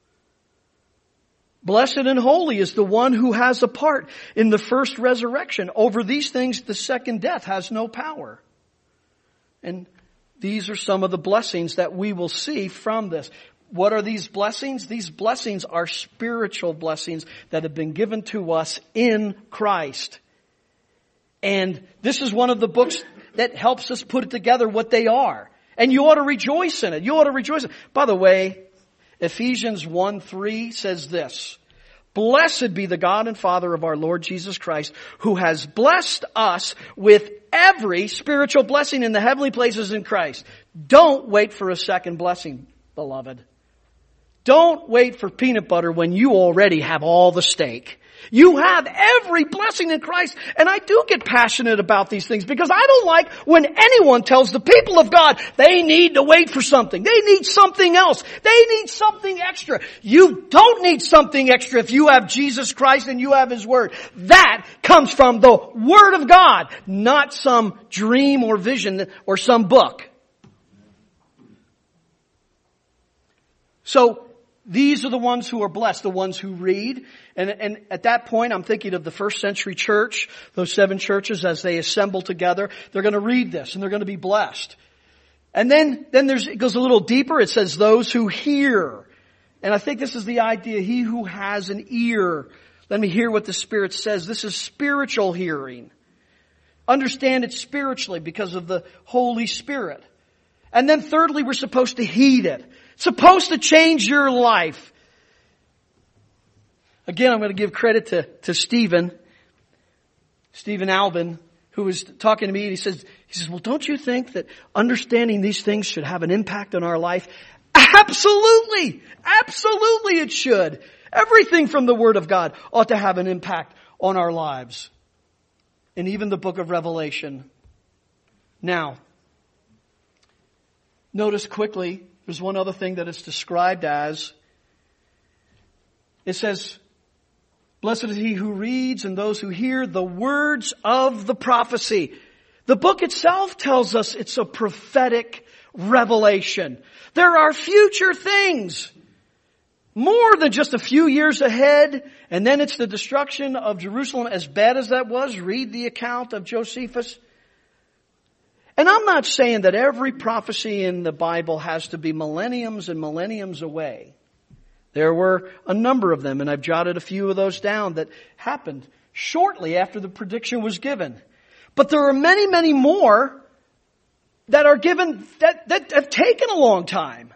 Blessed and holy is the one who has a part in the first resurrection. Over these things the second death has no power. And these are some of the blessings that we will see from this. What are these blessings? These blessings are spiritual blessings that have been given to us in Christ. And this is one of the books that helps us put it together what they are. And you ought to rejoice in it. You ought to rejoice in it. By the way, Ephesians one three says this, Blessed be the God and Father of our Lord Jesus Christ, who has blessed us with every spiritual blessing in the heavenly places in Christ. Don't wait for a second blessing, beloved. Don't wait for peanut butter when you already have all the steak. You have every blessing in Christ. And I do get passionate about these things because I don't like when anyone tells the people of God they need to wait for something. They need something else. They need something extra. You don't need something extra if you have Jesus Christ and you have His Word. That comes from the Word of God, not some dream or vision or some book. So, these are the ones who are blessed, the ones who read. And, and at that point, I'm thinking of the first century church, those seven churches as they assemble together. They're going to read this and they're going to be blessed. And then, then there's, it goes a little deeper. It says those who hear. And I think this is the idea. He who has an ear, let me hear what the Spirit says. This is spiritual hearing. Understand it spiritually because of the Holy Spirit. And then thirdly, we're supposed to heed it. Supposed to change your life. Again, I'm going to give credit to, to Stephen, Stephen Alvin, who was talking to me, and he says, he says, well, don't you think that understanding these things should have an impact on our life? Absolutely! Absolutely it should. Everything from the Word of God ought to have an impact on our lives. And even the book of Revelation. Now, notice quickly, there's one other thing that it's described as. It says, blessed is he who reads and those who hear the words of the prophecy. The book itself tells us it's a prophetic revelation. There are future things. More than just a few years ahead. And then it's the destruction of Jerusalem. As bad as that was, read the account of Josephus. And I'm not saying that every prophecy in the Bible has to be millenniums and millenniums away. There were a number of them, and I've jotted a few of those down that happened shortly after the prediction was given. But there are many, many more that are given, that, that have taken a long time.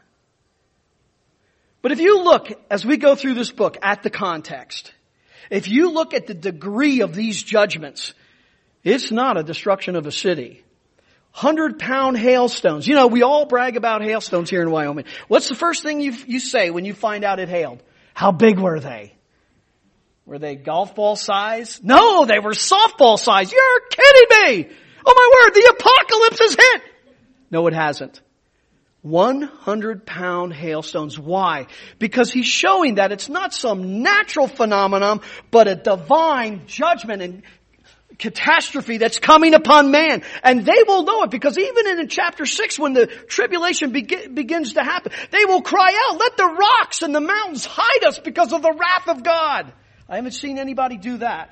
But if you look, as we go through this book, at the context, if you look at the degree of these judgments, it's not a destruction of a city. Hundred pound hailstones. You know, we all brag about hailstones here in Wyoming. What's the first thing you you say when you find out it hailed? How big were they? Were they golf ball size? No, they were softball size. You're kidding me! Oh my word, the apocalypse has hit! No, it hasn't. one hundred pound hailstones. Why? Because he's showing that it's not some natural phenomenon, but a divine judgment and catastrophe that's coming upon man. And they will know it because even in chapter six, when the tribulation be- begins to happen, they will cry out, let the rocks and the mountains hide us because of the wrath of God. I haven't seen anybody do that.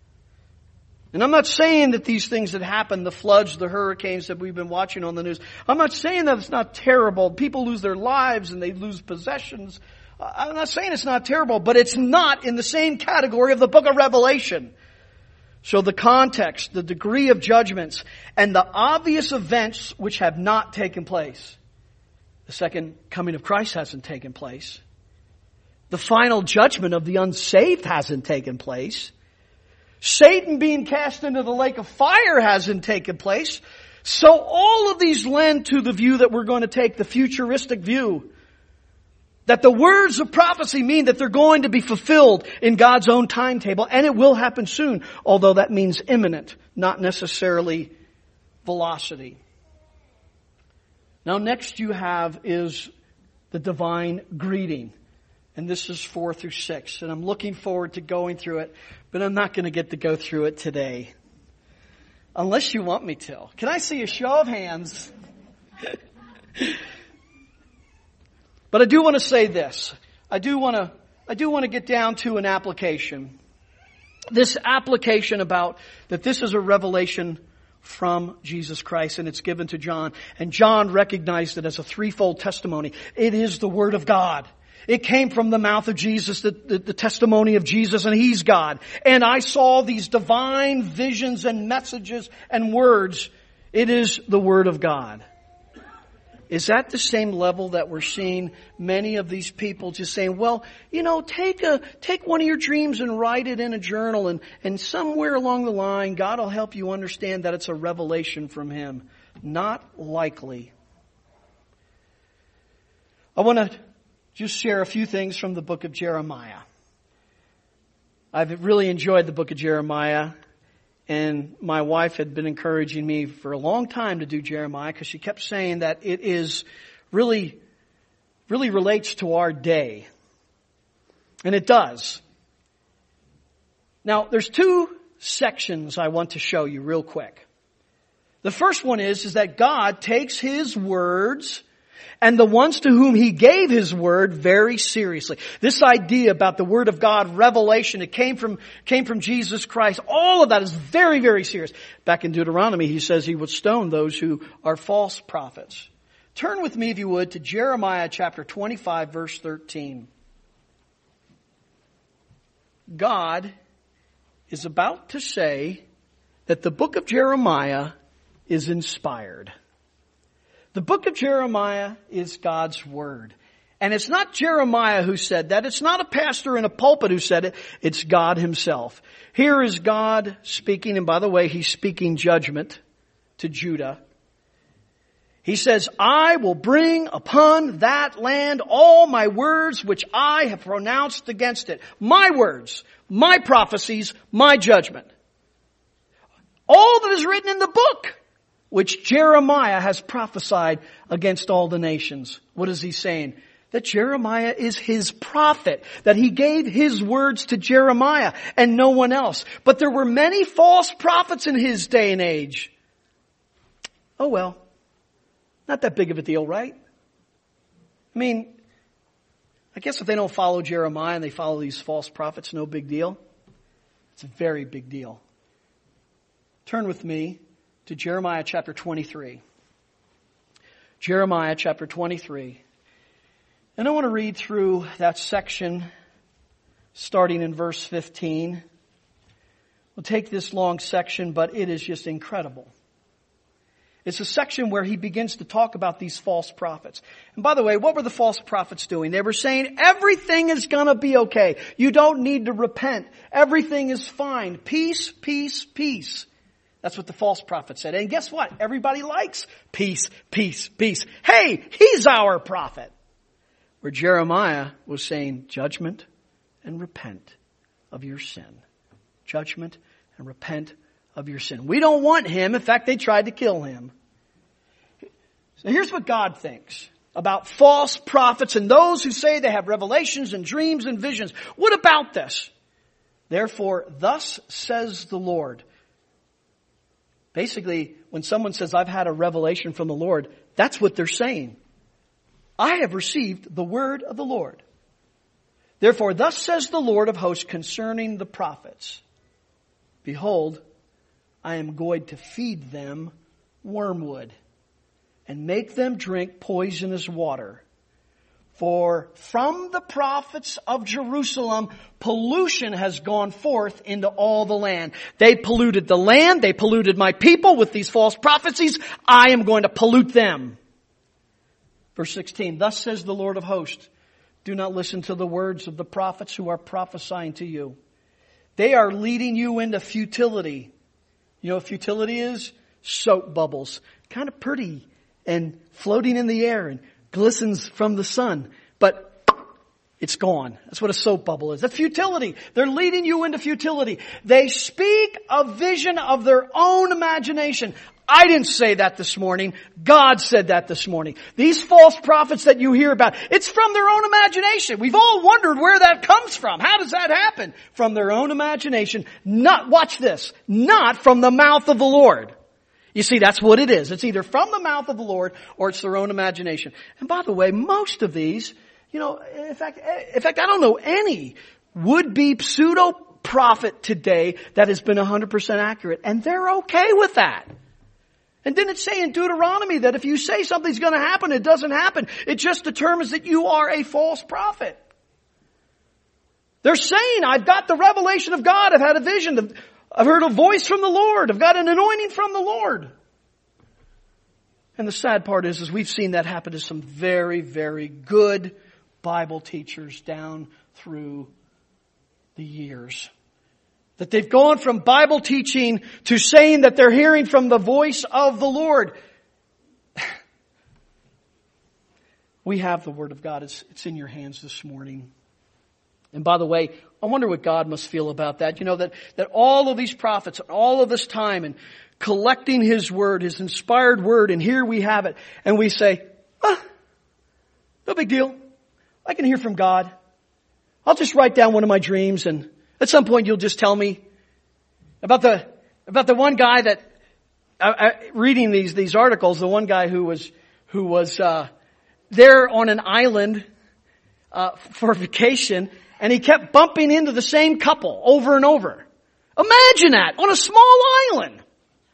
And I'm not saying that these things that happen, the floods, the hurricanes that we've been watching on the news, I'm not saying that it's not terrible. People lose their lives and they lose possessions. I'm not saying it's not terrible, but it's not in the same category of the book of Revelation. So the context, the degree of judgments, and the obvious events which have not taken place. The second coming of Christ hasn't taken place. The final judgment of the unsaved hasn't taken place. Satan being cast into the lake of fire hasn't taken place. So all of these lend to the view that we're going to take, the futuristic view. That the words of prophecy mean that they're going to be fulfilled in God's own timetable, and it will happen soon, although that means imminent, not necessarily velocity. Now next you have is the divine greeting. And this is four through six. And I'm looking forward to going through it, but I'm not going to get to go through it today. Unless you want me to. Can I see a show of hands? But I do want to say this. I do want to, I do want to get down to an application. This application about that this is a revelation from Jesus Christ and it's given to John. And John recognized it as a threefold testimony. It is the Word of God. It came from the mouth of Jesus, the, the, the testimony of Jesus, and He's God. And I saw these divine visions and messages and words. It is the Word of God. Is that the same level that we're seeing many of these people just saying, well, you know, take a, take one of your dreams and write it in a journal, and, and somewhere along the line, God will help you understand that it's a revelation from Him. Not likely. I want to just share a few things from the book of Jeremiah. I've really enjoyed the book of Jeremiah. And my wife had been encouraging me for a long time to do Jeremiah, because she kept saying that it is really, really relates to our day. And it does. Now, there's two sections I want to show you real quick. The first one is, is that God takes His words and the ones to whom He gave His word very seriously. This idea about the Word of God, revelation, it came from, came from Jesus Christ. All of that is very, very serious. Back in Deuteronomy, He says He would stone those who are false prophets. Turn with me, if you would, to Jeremiah chapter twenty-five, verse thirteen. God is about to say that the book of Jeremiah is inspired. The book of Jeremiah is God's Word. And it's not Jeremiah who said that. It's not a pastor in a pulpit who said it. It's God Himself. Here is God speaking, and by the way, He's speaking judgment to Judah. He says, I will bring upon that land all my words which I have pronounced against it. My words, my prophecies, my judgment. All that is written in the book, which Jeremiah has prophesied against all the nations. What is he saying? That Jeremiah is his prophet, that he gave his words to Jeremiah and no one else. But there were many false prophets in his day and age. Oh well, not that big of a deal, right? I mean, I guess if they don't follow Jeremiah and they follow these false prophets, no big deal. It's a very big deal. Turn with me to Jeremiah chapter twenty-three. Jeremiah chapter twenty-three. And I want to read through that section starting in verse fifteen. We'll take this long section, but it is just incredible. It's a section where he begins to talk about these false prophets. And by the way, what were the false prophets doing? They were saying everything is going to be okay. You don't need to repent. Everything is fine. Peace, peace, peace. That's what the false prophet said. And guess what? Everybody likes peace, peace, peace. Hey, he's our prophet. Where Jeremiah was saying judgment and repent of your sin. Judgment and repent of your sin. We don't want him. In fact, they tried to kill him. So here's what God thinks about false prophets and those who say they have revelations and dreams and visions. What about this? Therefore, thus says the Lord. Basically, when someone says, I've had a revelation from the Lord, that's what they're saying. I have received the word of the Lord. Therefore, thus says the Lord of hosts concerning the prophets. Behold, I am going to feed them wormwood and make them drink poisonous water. For from the prophets of Jerusalem, pollution has gone forth into all the land. They polluted the land. They polluted my people with these false prophecies. I am going to pollute them. Verse sixteen, thus says the Lord of hosts, do not listen to the words of the prophets who are prophesying to you. They are leading you into futility. You know what futility is? Soap bubbles. Kind of pretty and floating in the air and glistens from the sun, but it's gone. That's what a soap bubble is. That's futility. They're leading you into futility. They speak a vision of their own imagination. I didn't say that this morning. God said that this morning. These false prophets that you hear about, it's from their own imagination. We've all wondered where that comes from. How does that happen? From their own imagination. Not, watch this, not from the mouth of the Lord. You see, that's what it is. It's either from the mouth of the Lord or it's their own imagination. And by the way, most of these, you know, in fact, in fact, I don't know any would-be pseudo-prophet today that has been one hundred percent accurate. And they're okay with that. And didn't it say in Deuteronomy that if you say something's going to happen, it doesn't happen. It just determines that you are a false prophet. They're saying, I've got the revelation of God. I've had a vision. I've heard a voice from the Lord. I've got an anointing from the Lord. And the sad part is, is we've seen that happen to some very, very good Bible teachers down through the years. That they've gone from Bible teaching to saying that they're hearing from the voice of the Lord. We have the Word of God. It's, it's in your hands this morning. And by the way, I wonder what God must feel about that. You know, that, that all of these prophets, all of this time, and collecting His Word, His inspired Word, and here we have it. And we say, ah, no big deal. I can hear from God. I'll just write down one of my dreams, and at some point you'll just tell me about the, about the one guy that, I, I, reading these, these articles, the one guy who was, who was, uh, there on an island, uh, for vacation, and he kept bumping into the same couple over and over. Imagine that, on a small island.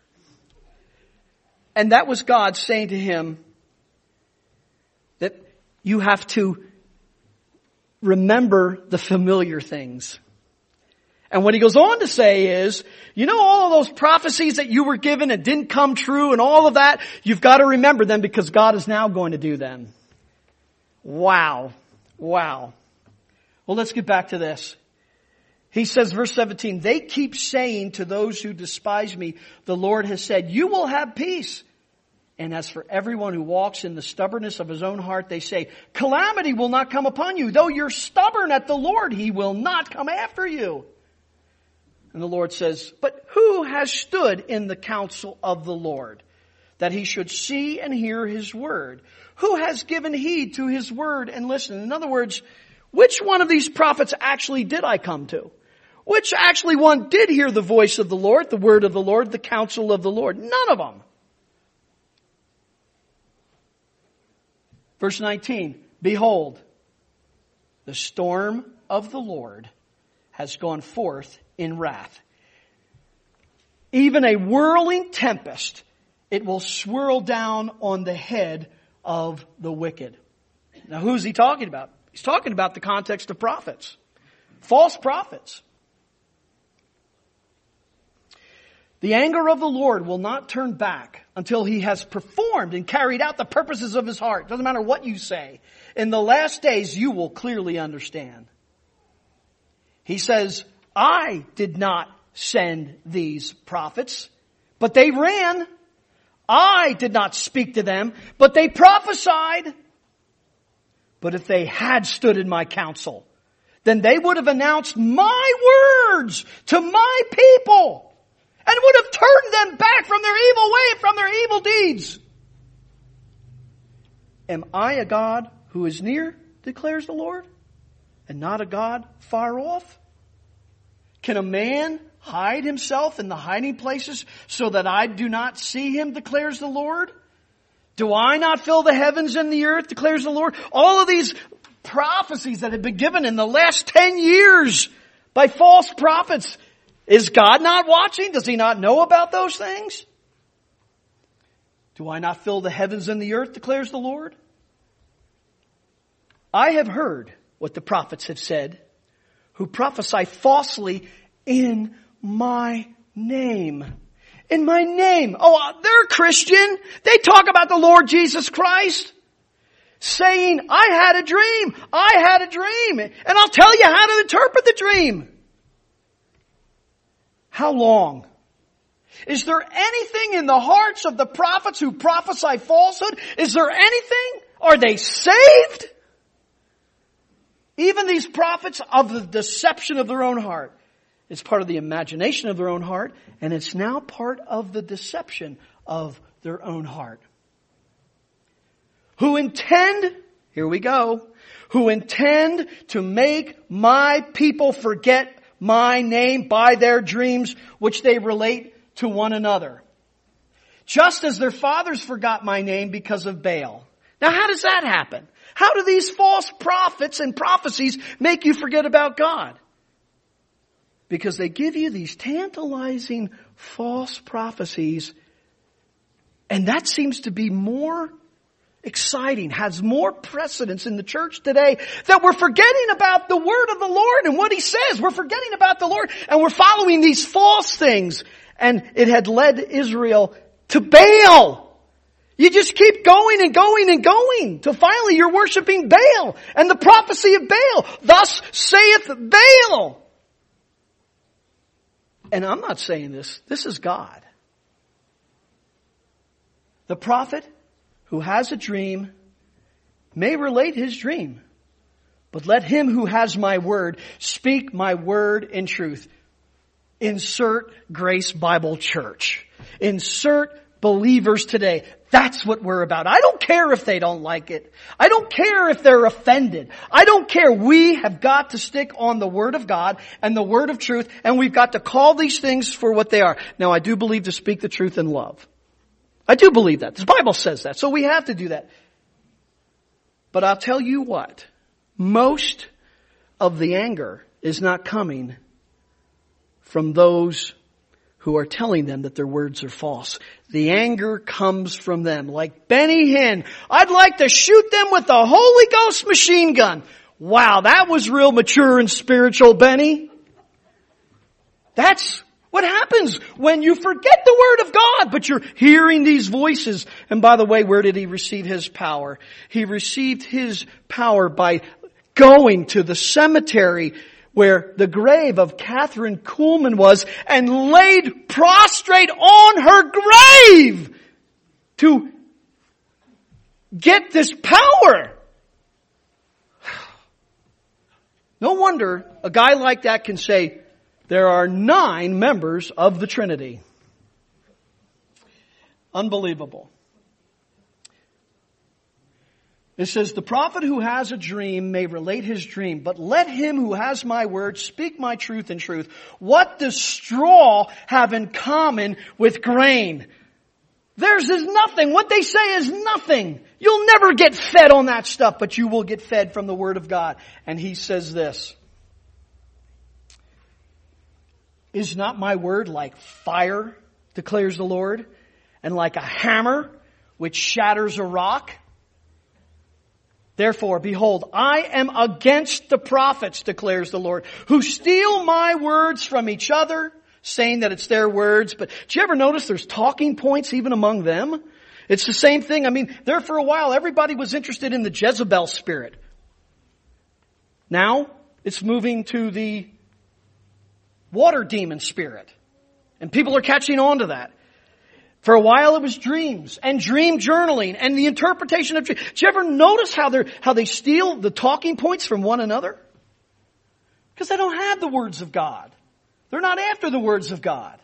And that was God saying to him that you have to remember the familiar things. And what he goes on to say is, you know, all of those prophecies that you were given and didn't come true and all of that, you've got to remember them because God is now going to do them. Wow. Wow. Well, let's get back to this. He says, verse seventeen, they keep saying to those who despise me, the Lord has said, you will have peace. And as for everyone who walks in the stubbornness of his own heart, they say, calamity will not come upon you. Though you're stubborn at the Lord, He will not come after you. And the Lord says, but who has stood in the counsel of the Lord, that He should see and hear His word? Who has given heed to His word and listened? In other words, which one of these prophets actually did I come to? Which actually one did hear the voice of the Lord, the word of the Lord, the counsel of the Lord? None of them. Verse nineteen, behold, the storm of the Lord has gone forth in wrath. Even a whirling tempest, it will swirl down on the head of the wicked. Now who's he talking about? He's talking about the context of prophets. False prophets. The anger of the Lord will not turn back until He has performed and carried out the purposes of His heart. Doesn't matter what you say. In the last days you will clearly understand. He says, I did not send these prophets, but they ran. I did not speak to them, but they prophesied. But if they had stood in my counsel, then they would have announced my words to my people and would have turned them back from their evil way, from their evil deeds. Am I a God who is near, declares the Lord, and not a God far off? Can a man hide himself in the hiding places so that I do not see him, declares the Lord? Do I not fill the heavens and the earth, declares the Lord? All of these prophecies that have been given in the last ten years by false prophets. Is God not watching? Does He not know about those things? Do I not fill the heavens and the earth, declares the Lord? I have heard what the prophets have said, who prophesy falsely in my name. In my name. Oh, they're Christian. They talk about the Lord Jesus Christ. Saying, I had a dream. I had a dream. And I'll tell you how to interpret the dream. How long? Is there anything in the hearts of the prophets who prophesy falsehood? Is there anything? Are they saved? Even these prophets of the deception of their own heart. It's part of the imagination of their own heart, and it's now part of the deception of their own heart. Who intend, here we go, who intend to make my people forget my name by their dreams, which they relate to one another. Just as their fathers forgot my name because of Baal. Now how does that happen? How do these false prophets and prophecies make you forget about God? Because they give you these tantalizing false prophecies, and that seems to be more exciting, has more precedence in the church today, that we're forgetting about the word of the Lord and what He says. We're forgetting about the Lord and we're following these false things. And it had led Israel to Baal. You just keep going and going and going till finally you're worshiping Baal and the prophecy of Baal. Thus saith Baal. And I'm not saying this. This is God. The prophet who has a dream may relate his dream. But let him who has my word speak my word in truth. Insert Grace Bible Church. Insert believers today. That's what we're about. I don't care if they don't like it. I don't care if they're offended. I don't care. We have got to stick on the Word of God and the Word of truth, and we've got to call these things for what they are. Now, I do believe to speak the truth in love. I do believe that. The Bible says that. So we have to do that. But I'll tell you what. Most of the anger is not coming from those who are telling them that their words are false. The anger comes from them. Like Benny Hinn. I'd like to shoot them with the Holy Ghost machine gun. Wow, that was real mature and spiritual, Benny. That's what happens when you forget the Word of God, but you're hearing these voices. And by the way, where did he receive his power? He received his power by going to the cemetery where the grave of Catherine Kuhlman was and laid prostrate on her grave to get this power. No wonder a guy like that can say, there are nine members of the Trinity. Unbelievable. It says, the prophet who has a dream may relate his dream, but let him who has my word speak my truth in truth. What does straw have in common with grain? Theirs is nothing. What they say is nothing. You'll never get fed on that stuff, but you will get fed from the Word of God. And he says this. Is not my word like fire, declares the Lord, and like a hammer which shatters a rock? Therefore, behold, I am against the prophets, declares the Lord, who steal my words from each other, saying that it's their words. But do you ever notice there's talking points even among them? It's the same thing. I mean, there for a while, everybody was interested in the Jezebel spirit. Now, it's moving to the water demon spirit. And people are catching on to that. For a while it was dreams and dream journaling and the interpretation of dreams. Did you ever notice how they how they steal the talking points from one another? Because they don't have the words of God. They're not after the words of God.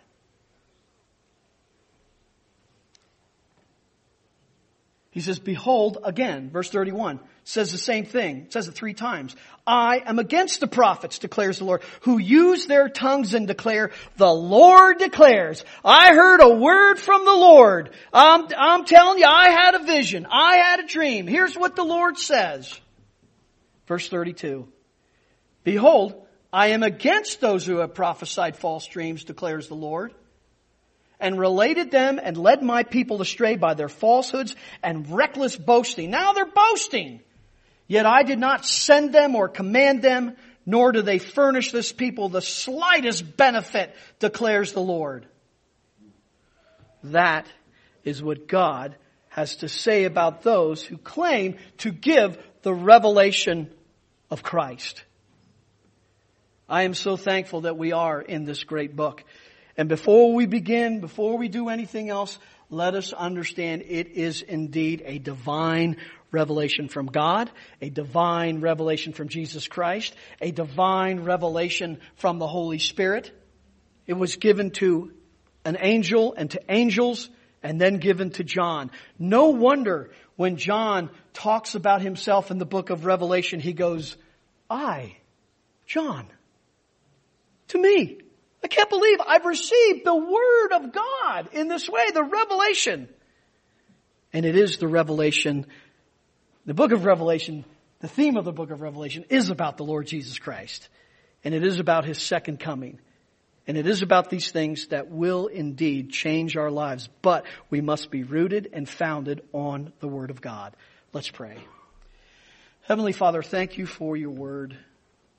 He says, behold, again, verse thirty-one, says the same thing. It says it three times. I am against the prophets, declares the Lord, who use their tongues and declare, the Lord declares. I heard a word from the Lord. I'm, I'm telling you, I had a vision. I had a dream. Here's what the Lord says. Verse thirty-two. Behold, I am against those who have prophesied false dreams, declares the Lord, and related them and led my people astray by their falsehoods and reckless boasting. Now they're boasting. Yet I did not send them or command them, nor do they furnish this people the slightest benefit, declares the Lord. That is what God has to say about those who claim to give the revelation of Christ. I am so thankful that we are in this great book. And before we begin, before we do anything else, let us understand it is indeed a divine revelation from God, a divine revelation from Jesus Christ, a divine revelation from the Holy Spirit. It was given to an angel and to angels and then given to John. No wonder when John talks about himself in the book of Revelation, he goes, I, John, to me. I can't believe I've received the Word of God in this way, the revelation. And it is the revelation, the book of Revelation, the theme of the book of Revelation is about the Lord Jesus Christ. And it is about His second coming. And it is about these things that will indeed change our lives. But we must be rooted and founded on the Word of God. Let's pray. Heavenly Father, thank you for your Word.